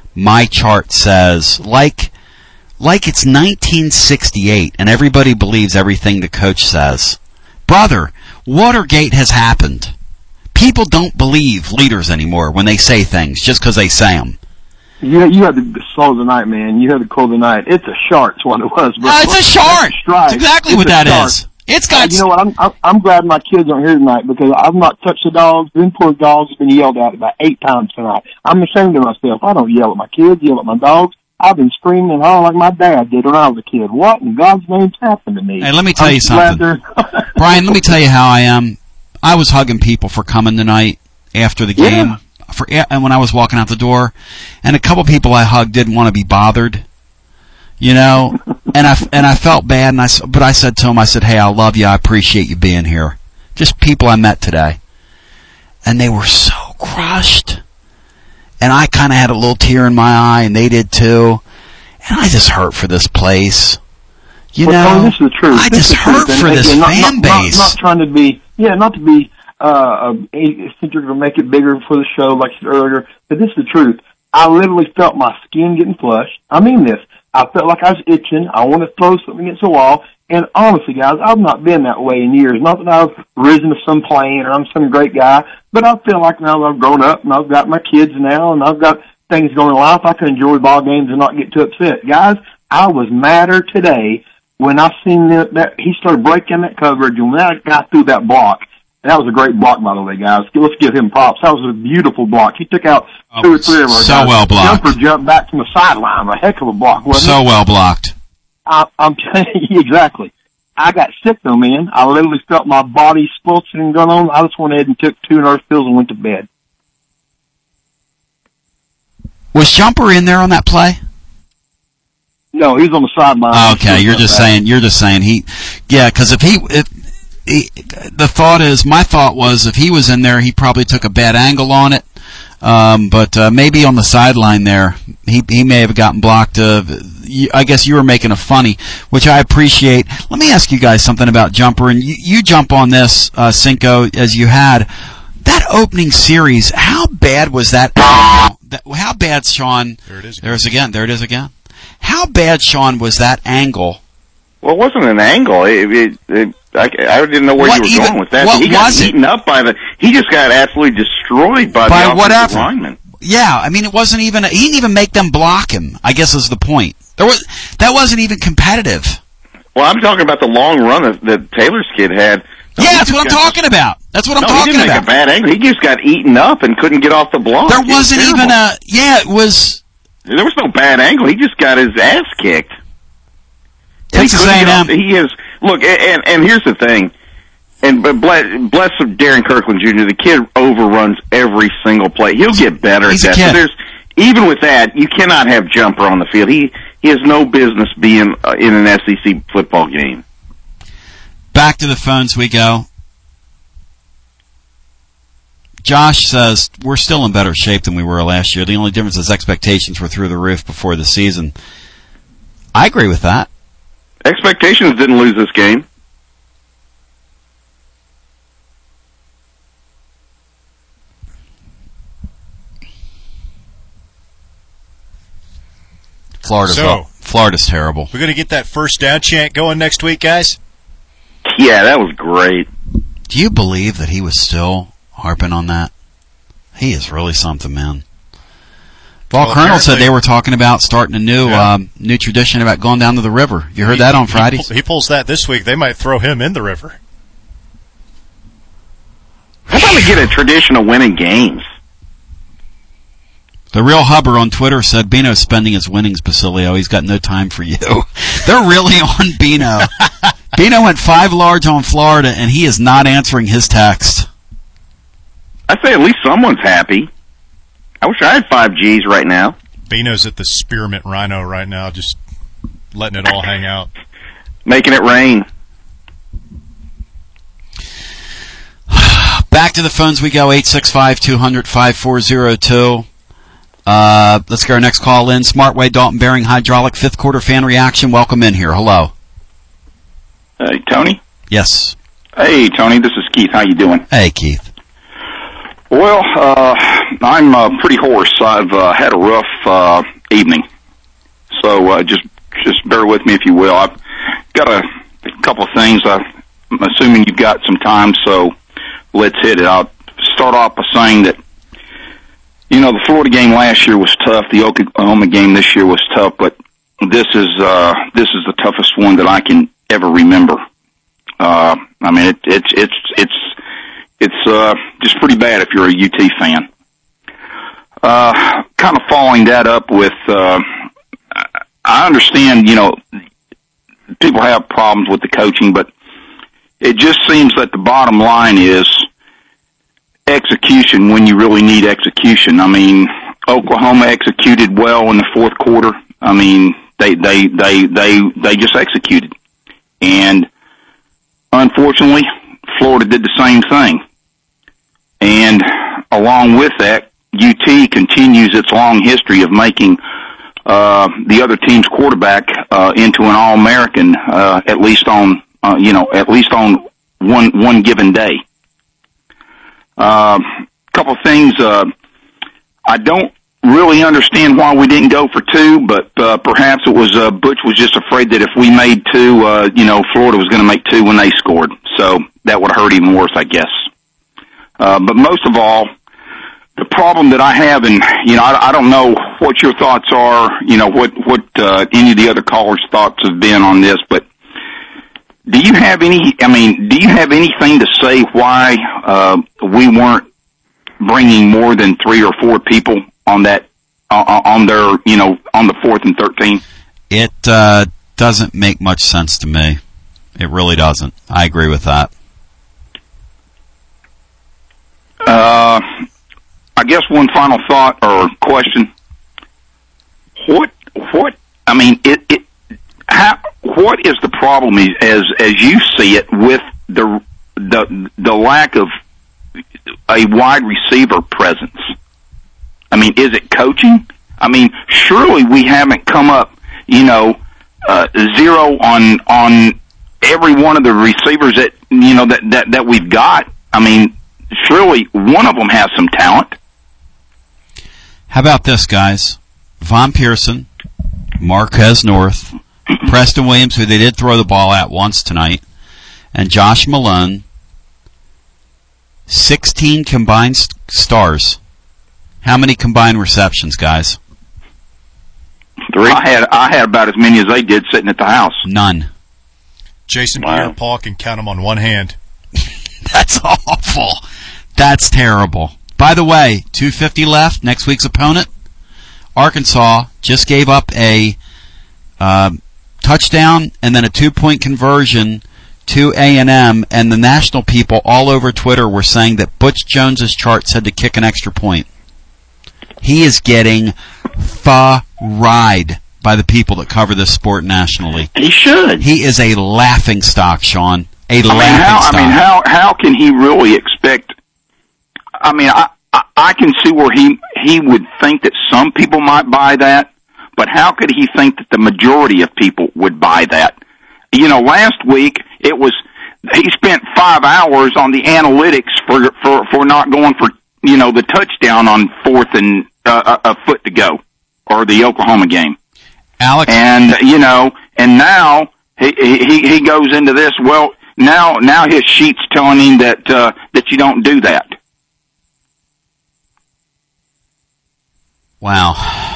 my chart says, like it's 1968 and everybody believes everything the coach says. Brother, Watergate has happened. People don't believe leaders anymore when they say things just because they say them.
You had the soul of the night, man. You had the cold of the night. It's a shark, is what it was.
It's a shark. That's exactly what that is. It's got.
You know what? I'm glad my kids aren't here tonight because I've not touched the dogs. Them poor dogs have been yelled at about 8 times tonight. I'm ashamed of myself. I don't yell at my kids, yell at my dogs. I've been screaming and hollering like my dad did when I was a kid. What in God's name's happened to me?
Hey, let me tell you something. Brian, let me tell you how I am. I was hugging people for coming tonight after the game.
Yeah.
And when I was walking out the door, and a couple people I hugged didn't want to be bothered, you know, and I felt bad, but I said to them, I said, hey, I love you, I appreciate you being here. Just people I met today. And they were so crushed. And I kind of had a little tear in my eye, and they did too. And I just hurt for this place. You know,
Tony, this is the truth.
I just hurt for this fan base.
Not trying to be, not to be, eccentric or make it bigger for the show, like I said earlier, but this is the truth. I literally felt my skin getting flushed. I mean this. I felt like I was itching. I want to throw something against the wall. And honestly, guys, I've not been that way in years. Not that I've risen to some plane or I'm some great guy, but I feel like now that I've grown up and I've got my kids now and I've got things going in life, I can enjoy ball games and not get too upset. Guys, I was madder today when I seen that he started breaking that coverage and when that guy threw that block. That was a great block, by the way, guys. Let's give him props. That was a beautiful block. He took out 2 or 3 of our guys.
So well blocked.
Jumper jumped back from the sideline. A heck of a block, wasn't it?
So well blocked.
I'm telling you, exactly. I got sick, though, man. I literally felt my body spulsing going on. I just went ahead and took 2 nurse pills and went to bed.
Was Jumper in there on that play?
No, he was on the sideline.
Okay, you're just saying because my thought was if he was in there, he probably took a bad angle on it. But maybe on the sideline there, he may have gotten blocked. I guess you were making a funny, which I appreciate. Let me ask you guys something about Jumper, and you jump on this, Cinco, as you had. That opening series, how bad was that? How bad, Sean? There it is again. How bad, Sean, was that angle?
Well, it wasn't an angle. I didn't know where you were going with that. He got eaten up he just got absolutely destroyed by the offensive lineman.
Yeah, I mean, it wasn't even, he didn't even make them block him, I guess is the point. That wasn't even competitive.
Well, I'm talking about the long run that Taylor's kid had.
Yeah, that's what I'm talking about. That's what I'm talking about.
He didn't make a bad angle. He just got eaten up and couldn't get off the block.
There wasn't even it was.
There was no bad angle. He just got his ass kicked.
Texas A&M.
He is, look, and here's the thing, but bless Darren Kirkland Jr., the kid overruns every single play. He'll get better at that. So even with that, you cannot have Jumper on the field. He has no business being in an SEC football game.
Back to the phones we go. Josh says, we're still in better shape than we were last year. The only difference is expectations were through the roof before the season. I agree with that.
Expectations didn't lose this game.
Florida's terrible.
We're going to get that first down chant going next week, guys?
Yeah, that was great.
Do you believe that he was still harping on that? He is really something, man. Paul Colonel said they were talking about starting a new tradition about going down to the river. You heard that on Fridays?
He pulls that this week. They might throw him in the river.
How about we get a tradition of winning games?
The real Hubber on Twitter said Bino's spending his winnings, Basilio. He's got no time for you. They're really on Bino. Bino went 5 large on Florida, and he is not answering his text.
I say at least someone's happy. I wish I had 5 Gs right now.
Bino's at the Spearmint Rhino right now, just letting it all hang out.
Making it rain.
Back to the phones we go, 865-200-5402. Let's get our next call in. Smartway, Dalton Bearing Hydraulic, 5th quarter fan reaction. Welcome in here. Hello.
Hey, Tony?
Yes.
Hey, Tony, this is Keith. How you doing?
Hey, Keith.
Well, I'm pretty hoarse. I've had a rough evening, so just bear with me if you will. I've got a couple of things. I'm assuming you've got some time, so let's hit it. I'll start off by saying that, the Florida game last year was tough. The Oklahoma game this year was tough, but this is the toughest one that I can ever remember. It's just pretty bad if you're a UT fan. Kind of following that up with, I understand, people have problems with the coaching, but it just seems that the bottom line is execution when you really need execution. I mean, Oklahoma executed well in the fourth quarter. I mean, they just executed. And unfortunately, Florida did the same thing. And along with that, UT continues its long history of making the other team's quarterback into an All-American, at least on one given day. Couple things. I don't really understand why we didn't go for two, but perhaps it was Butch was just afraid that if we made two, Florida was going to make two when they scored, so that would hurt even worse, I guess. But most of all, the problem that I have, and I don't know what your thoughts are, what any of the other callers' thoughts have been on this, but do you have anything to say why we weren't bringing more than 3 or 4 people on that on their on the 4th and 13?
It doesn't make much sense to me. It really doesn't. I agree with that.
I guess one final thought or question. What is the problem as you see it with the lack of a wide receiver presence? I mean, is it coaching? I mean, surely we haven't come up, zero on every one of the receivers that we've got. I mean, surely one of them has some talent.
How about this, guys? Von Pearson, Marquez North, Preston Williams, who they did throw the ball at once tonight, and Josh Malone, 16 combined stars. How many combined receptions, guys?
3. I had about as many as they did sitting at the house.
None.
Jason Pierre-Paul can count them on one hand.
That's awful. That's terrible. By the way, 2:50 left. Next week's opponent, Arkansas, just gave up a touchdown and then a 2-point conversion to A&M, and the national people all over Twitter were saying that Butch Jones's chart said to kick an extra point. He is getting fried by the people that cover this sport nationally.
He should.
He is a laughing stock, Sean. How
can he really expect? I mean, I can see where he would think that some people might buy that, but how could he think that the majority of people would buy that? Last week he spent 5 hours on the analytics for not going for the touchdown on 4th and a foot to go, or the Oklahoma game.
Alex,
and and now he goes into this. Well, now his sheet's telling him that you don't do that.
Wow.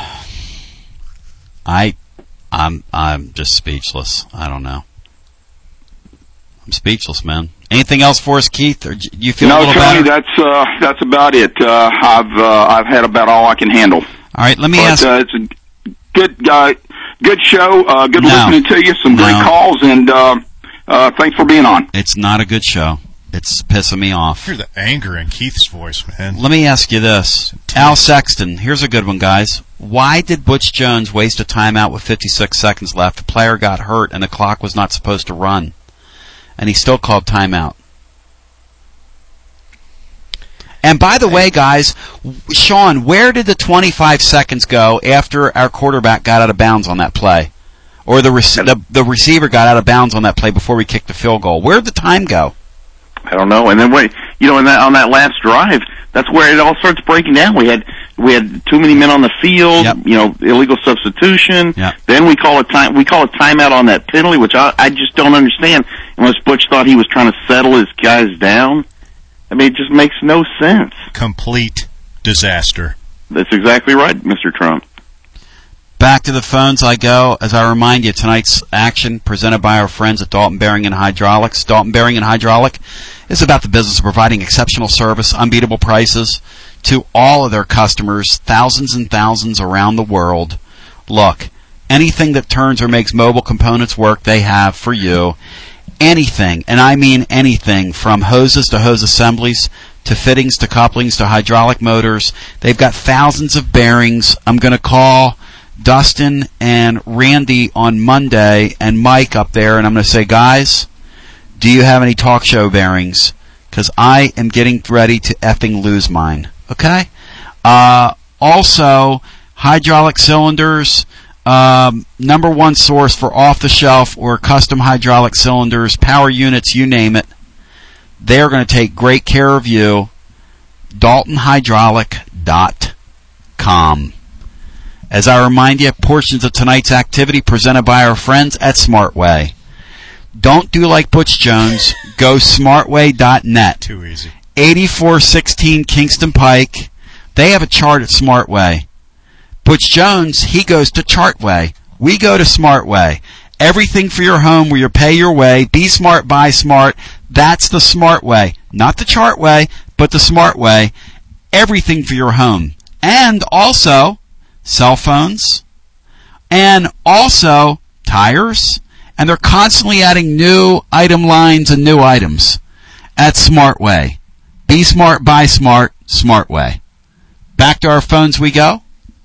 I'm just speechless. I don't know. I'm speechless, man. Anything else for us, Keith? Or do you feel a little better?
No, that's about it. I've had about all I can handle.
All right, let me ask.
It's a good show. Good listening to you. Some great calls, and thanks for being on.
It's not a good show. It's pissing me off.
Hear the anger in Keith's voice, man.
Let me ask you this. Al Sexton, here's a good one, guys. Why did Butch Jones waste a timeout with 56 seconds left? A player got hurt and the clock was not supposed to run. And he still called timeout. And by the way, guys, Sean, where did the 25 seconds go after our quarterback got out of bounds on that play? Or the receiver got out of bounds on that play before we kicked the field goal? Where did the time go?
I don't know. And then on that last drive, That's where it all starts breaking down. We had too many men on the field, illegal substitution.
Yep.
Then we call a timeout on that penalty, which I just don't understand. Unless Butch thought he was trying to settle his guys down. I mean, it just makes no sense.
Complete disaster.
That's exactly right, Mr. Trump.
Back to the phones I go. As I remind you, tonight's action presented by our friends at Dalton Bearing and Hydraulics. Dalton Bearing and Hydraulic is about the business of providing exceptional service, unbeatable prices to all of their customers, thousands and thousands around the world. Look, anything that turns or makes mobile components work, they have for you. Anything, and I mean anything, from hoses to hose assemblies, to fittings, to couplings, to hydraulic motors. They've got thousands of bearings. I'm going to call Dustin and Randy on Monday and Mike up there, and I'm going to say, guys, do you have any talk show bearings? Because I am getting ready to effing lose mine. Okay? Also, hydraulic cylinders, number one source for off-the-shelf or custom hydraulic cylinders, power units, you name it. They're going to take great care of you. DaltonHydraulic.com. As I remind you, portions of tonight's activity presented by our friends at SmartWay. Don't do like Butch Jones. Go smartway.net.
Too easy.
8416 Kingston Pike. They have a chart at SmartWay. Butch Jones, he goes to Chartway. We go to SmartWay. Everything for your home where you pay your way. Be smart, buy smart. That's the Smart Way. Not the Chart Way, but the Smart Way. Everything for your home. And also cell phones. And also tires. And they're constantly adding new item lines and new items at Smart Way. Be smart, buy smart, Smart Way. Back to our phones we go.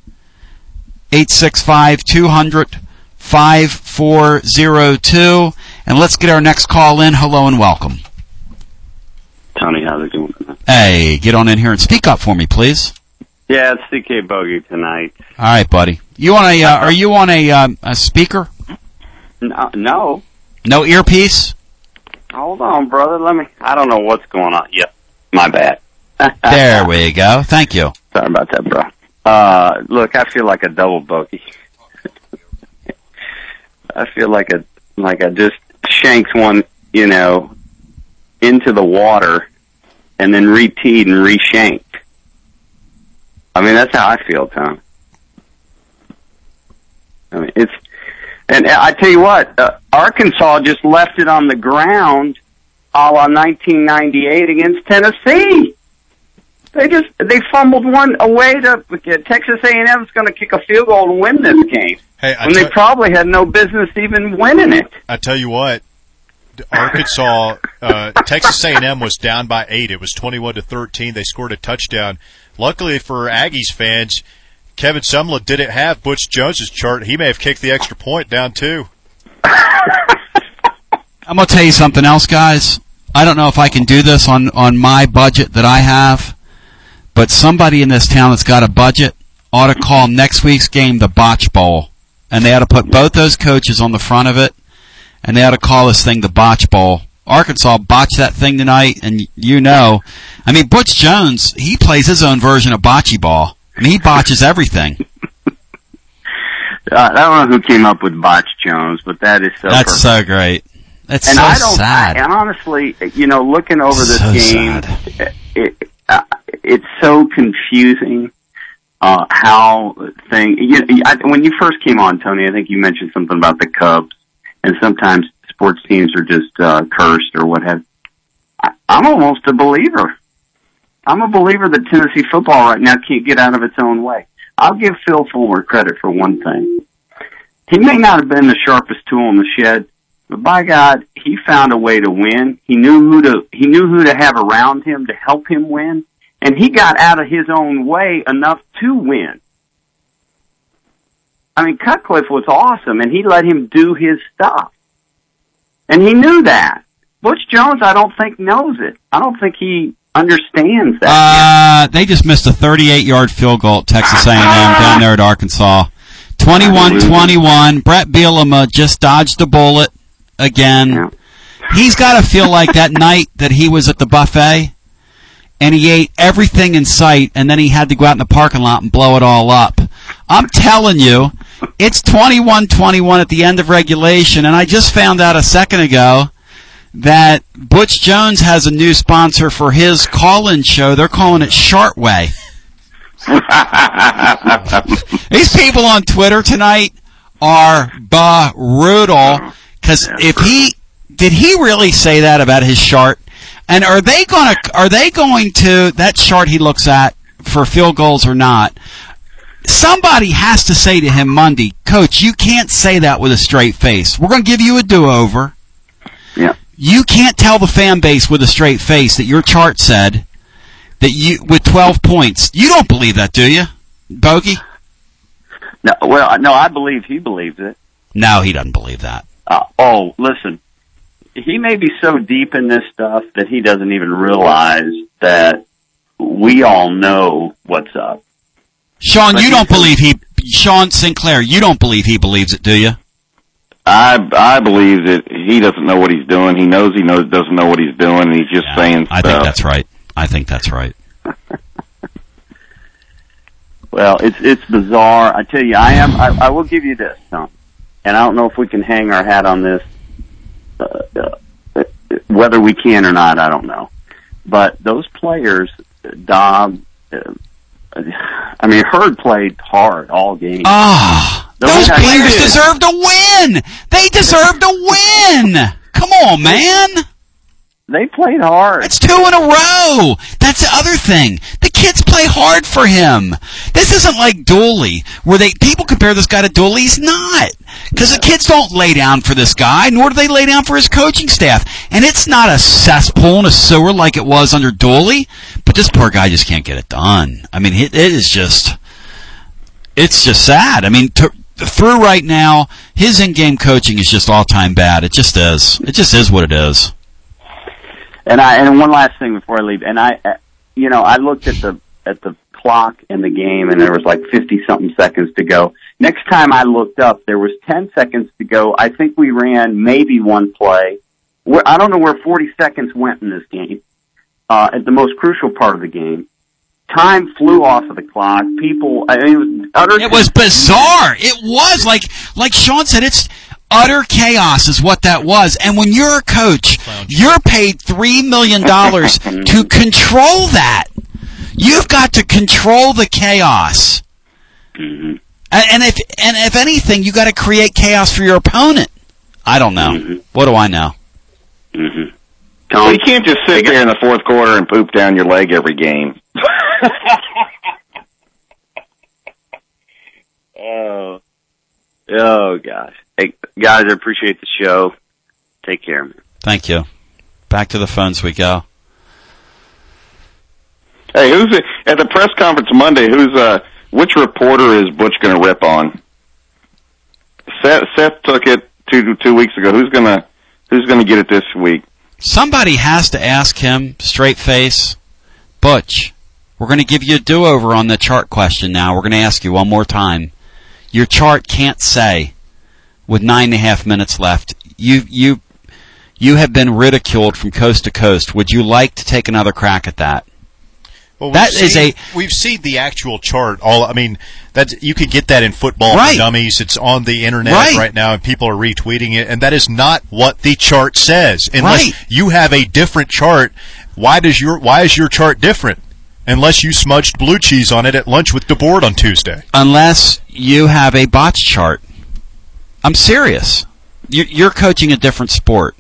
865-200-5402. And let's get our next call in. Hello and welcome.
Tony, how's it going?
Hey, get on in here and speak up for me, please.
Yeah, it's CK Bogey tonight.
All right, buddy. You on a? Are you on a speaker?
No.
No earpiece?
Hold on, brother. I don't know what's going on. Yep. My bad.
There we go. Thank you.
Sorry about that, bro. Look, I feel like a double bogey. I feel like I just shanked one, into the water and then re-teed and re-shanked. I mean, that's how I feel, Tom. I mean, and I tell you what, Arkansas just left it on the ground a la 1998 against Tennessee. They fumbled one away to Texas A&M's going to kick a field goal and win this game.
Hey,
when they probably had no business even winning it.
I tell you what, Arkansas, Texas A&M was down by 8. It was 21-13. They scored a touchdown. Luckily for Aggies fans, Kevin Sumlin didn't have Butch Jones's chart. He may have kicked the extra point down too.
I'm going to tell you something else, guys. I don't know if I can do this on my budget that I have, but somebody in this town that's got a budget ought to call next week's game the Botch Bowl. And they ought to put both those coaches on the front of it, and they ought to call this thing the Botch Bowl. Arkansas botched that thing tonight, and I mean, Butch Jones, he plays his own version of bocce ball. I mean, he botches everything.
I don't know who came up with Botch Jones, but that's
perfect. So great. That's and so sad.
And honestly, looking over this game, it's so confusing. When you first came on, Tony, I think you mentioned something about the Cubs, and sometimes sports teams are just cursed or what have. I'm almost a believer. I'm a believer that Tennessee football right now can't get out of its own way. I'll give Phil Fulmer credit for one thing. He may not have been the sharpest tool in the shed, but by God, he found a way to win. He knew who to have around him to help him win, and he got out of his own way enough to win. I mean, Cutcliffe was awesome, and he let him do his stuff. And he knew that. Butch Jones, I don't think, knows it. I don't think he understands that.
They just missed a 38-yard field goal at Texas A&M down there at Arkansas. 21-21. Brett Bielema just dodged a bullet again. Yeah. He's got to feel like that night that he was at the buffet. and he ate everything in sight, and then he had to go out in the parking lot and blow it all up. I'm telling you, it's 21-21 at the end of regulation, and I just found out a second ago that Butch Jones has a new sponsor for his call-in show. They're calling it Shartway. These people on Twitter tonight are brutal, because did he really say that about his chart? And are they going to that chart he looks at for field goals or not? Somebody has to say to him Monday, Coach, you can't say that with a straight face. We're going to give you a do-over.
Yeah.
You can't tell the fan base with a straight face that your chart said that you with 12 points. You don't believe that, do you, Bogey?
No, I believe he believes it.
No, he doesn't believe that.
Listen, he may be so deep in this stuff that he doesn't even realize that we all know what's up.
Sean, Sean Sinclair, you don't believe he believes it, do you?
I believe that he doesn't know what he's doing. He doesn't know what he's doing, and he's just saying stuff.
I think that's right.
Well, it's bizarre. I tell you, I will give you this, Tom, and I don't know if we can hang our hat on this, whether we can or not, I don't know. But those players, Dobb, Hurd played hard all game.
Those players deserve to win! They deserve to win! Come on, man!
They played hard.
It's 2 in a row! That's the other thing. The kids play hard for him. This isn't like Dooley, where people compare this guy to Dooley. He's not. Because the kids don't lay down for this guy, nor do they lay down for his coaching staff. And it's not a cesspool and a sewer like it was under Dooley, but this poor guy just can't get it done. I mean, it's just sad. I mean, through right now, his in-game coaching is just all-time bad. It just is. It just is what it is.
And one last thing before I leave, and I looked at the clock in the game, and there was like 50-something seconds to go. Next time I looked up, there was 10 seconds to go. I think we ran maybe one play. I don't know where 40 seconds went in this game. At the most crucial part of the game, time flew off of the clock. It was
bizarre. It was like Sean said. It's utter chaos is what that was. And when you're a coach, you're paid $3 million to control that. You've got to control the chaos.
Mm-hmm.
And if anything, you got to create chaos for your opponent. I don't know. Mm-hmm. What do I know?
Mm-hmm.
Well, you can't just sit there in the fourth quarter and poop down your leg every game.
Oh gosh. Hey, guys, I appreciate the show. Take care, man.
Thank you. Back to the phones we go.
Hey, at the press conference Monday, which reporter is Butch going to rip on? Seth took it two weeks ago. Who's going to get it this week?
Somebody has to ask him, straight face, Butch, we're going to give you a do-over on the chart question now. We're going to ask you one more time. Your chart can't say, with 9.5 minutes left, you have been ridiculed from coast to coast. Would you like to take another crack at that?
Well, we've seen the actual chart. You could get that in Football for Dummies. It's on the internet right now, and people are retweeting it. And that is not what the chart says. Unless you have a different chart, why is your chart different? Unless you smudged blue cheese on it at lunch with DeBoard on Tuesday.
Unless you have a botch chart. I'm serious. You're coaching a different sport.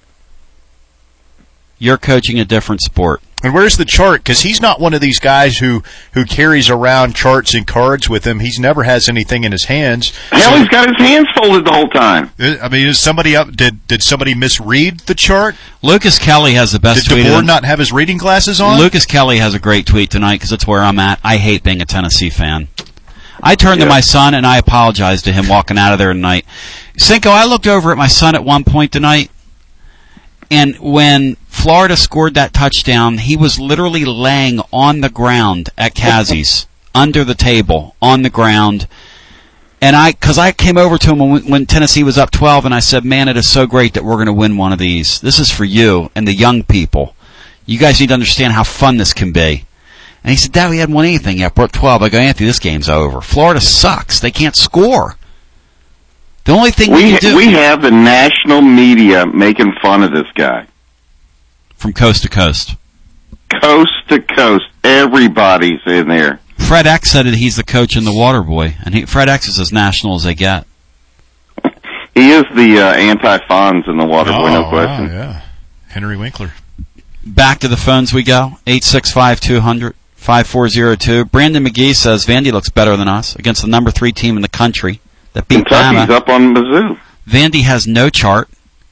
You're coaching a different sport.
And where's the chart? Because he's not one of these guys who carries around charts and cards with him. He's never has anything in his hands.
Hell, he's got his hands folded the whole time.
I mean, is somebody did somebody misread the chart?
Lucas Kelly has the best tweet.
Did DeBoard not have his reading glasses on?
Lucas Kelly has a great tweet tonight because it's where I'm at. I hate being a Tennessee fan. I turned to my son and I apologized to him walking out of there tonight. Cinco, I looked over at my son at one point tonight, and when Florida scored that touchdown, he was literally laying on the ground at Kazi's, under the table, on the ground. And because I came over to him when Tennessee was up 12, and I said, man, it is so great that we're going to win one of these. This is for you and the young people. You guys need to understand how fun this can be. And he said, Dad, we hadn't won anything yet. We're up 12. I go, Anthony, this game's over. Florida sucks. They can't score. The only thing we can do...
We have the national media making fun of this guy.
From coast to coast.
Coast to coast. Everybody's in there.
Fred X said that he's the coach in the Waterboy. And Fred X is as national as they get.
He is the anti-Fonz in the Waterboy, no question.
Wow, yeah. Henry Winkler.
Back to the phones we go. 865-200-5402. Brandon McGee says Vandy looks better than us against the number 3 team in the country that beat
Kentucky's
Bama.
Up on Mizzou.
Vandy has no chart.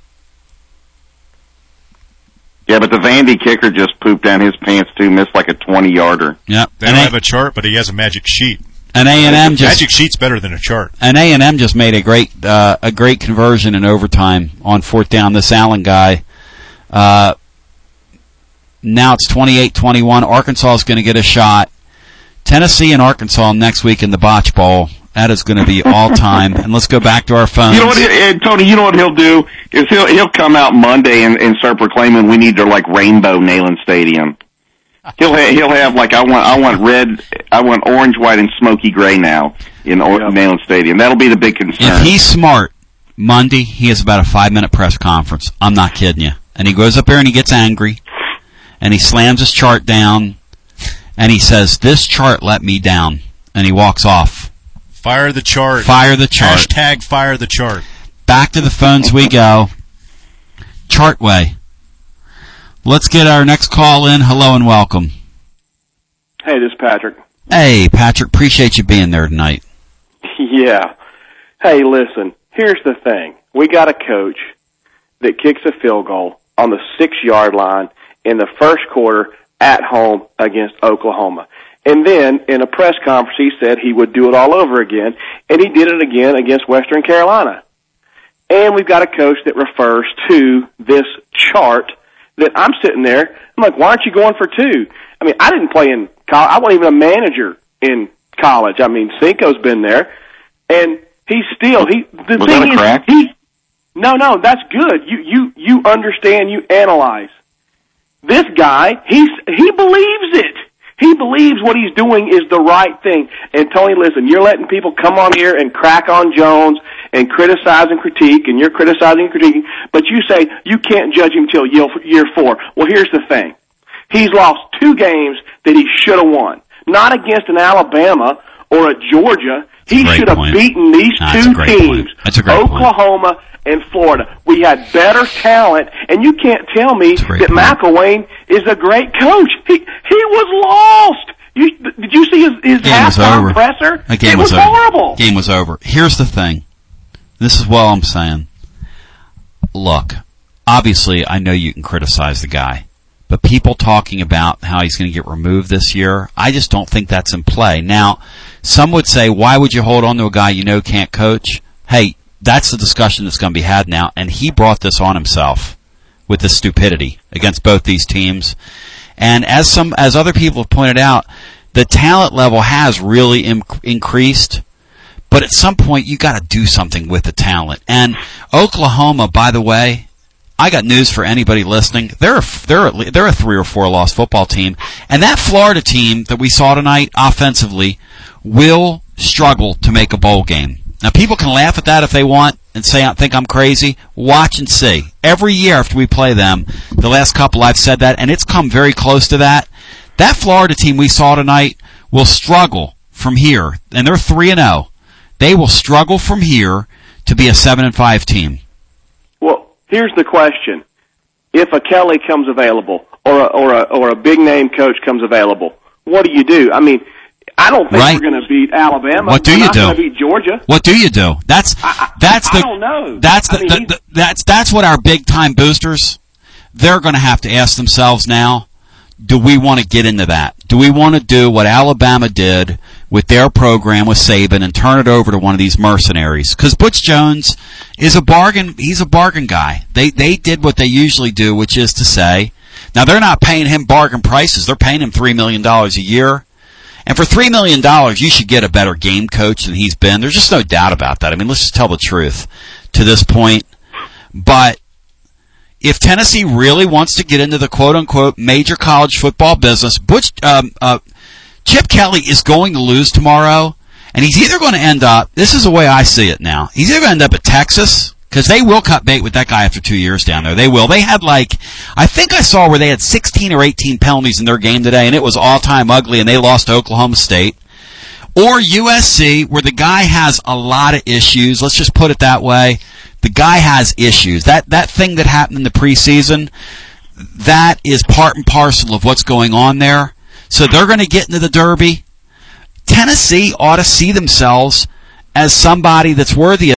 Yeah, but the Vandy kicker just pooped down his pants too, missed like a 20-yarder.
Yep.
They don't have a chart, but he has a magic sheet.
And A&M just
magic sheet's better than a chart. And
A&M just made a great conversion in overtime on 4th down. This Allen guy. Now it's 28-21. Arkansas is going to get a shot. Tennessee and Arkansas next week in the Botch Bowl. That is going to be all time. And let's go back to our phones.
You know what, Tony? You know what he'll do is he'll come out Monday and start proclaiming we need to like rainbow Neyland Stadium. He'll have like I want red, I want orange, white, and smoky gray now in Neyland Stadium. That'll be the big concern.
If he's smart, Monday he has about a 5-minute press conference. I'm not kidding you. And he goes up there and he gets angry, and he slams his chart down, and he says, "This chart let me down," and he walks off.
Fire the chart.
Fire the chart.
Hashtag fire the chart.
Back to the phones we go. Chartway. Let's get our next call in. Hello and welcome.
Hey, this is Patrick.
Hey, Patrick. Appreciate you being there tonight.
Yeah. Hey, listen. Here's the thing. We got a coach that kicks a field goal on the 6-yard line in the first quarter at home against Oklahoma. And then in a press conference, he said he would do it all over again, and he did it again against Western Carolina. And we've got a coach that refers to this chart that I'm sitting there. I'm like, why aren't you going for 2? I mean, I didn't play in college. I wasn't even a manager in college. I mean, Cinco's been there, and he's still the
Was
thing
that a
is,
crack?
No, that's good. You understand, you analyze. This guy, he believes it. He believes what he's doing is the right thing. And Tony, listen, you're letting people come on here and crack on Jones and criticize and critique, and you're criticizing and critiquing, but you say you can't judge him till year 4. Well, here's the thing. He's lost 2 games that he should have won. Not against an Alabama or a Georgia. He should have beaten these 2 teams, Oklahoma and Florida. We had better talent, and you can't tell me that McElwain is a great coach. He was lost. Did you see his halftime presser? It was horrible.
Game was over. Here's the thing. This is what I'm saying. Look, obviously I know you can criticize the guy, but people talking about how he's going to get removed this year, I just don't think that's in play. Now, some would say, why would you hold on to a guy you know can't coach? Hey, that's the discussion that's going to be had now, and he brought this on himself with the stupidity against both these teams. And as other people have pointed out, the talent level has really increased, but at some point you got to do something with the talent. And Oklahoma, by the way, I got news for anybody listening. They're a 3 or 4 loss football team, and that Florida team that we saw tonight offensively will struggle to make a bowl game. Now, people can laugh at that if they want and think I'm crazy. Watch and see. Every year after we play them, the last couple I've said that, and it's come very close to that. That Florida team we saw tonight will struggle from here, and they're 3-0. They will struggle from here to be a 7-5 team.
Well, here's the question: if a Kelly comes available or a big name coach comes available, what do you do? I mean, I don't think we're going to beat Alabama.
What do you do?
We're not going to beat Georgia.
What do you do?
I don't know.
That's what our big time boosters, they're going to have to ask themselves now. Do we want to get into that? Do we want to do what Alabama did with their program with Saban and turn it over to one of these mercenaries? Because Butch Jones is a bargain. He's a bargain guy. They did what they usually do, which is to say, now they're not paying him bargain prices. They're paying him $3 million a year. And for $3 million, you should get a better game coach than he's been. There's just no doubt about that. I mean, let's just tell the truth to this point. But if Tennessee really wants to get into the quote-unquote major college football business, Chip Kelly is going to lose tomorrow, and he's either going to end up, this is the way I see it now, he's either going to end up at Texas, because they will cut bait with that guy after 2 years down there. They will. They had I think I saw where they had 16 or 18 penalties in their game today, and it was all-time ugly, and they lost to Oklahoma State. Or USC, where the guy has a lot of issues. Let's just put it that way. The guy has issues. That thing that happened in the preseason, that is part and parcel of what's going on there. So they're going to get into the Derby. Tennessee ought to see themselves as somebody that's worthy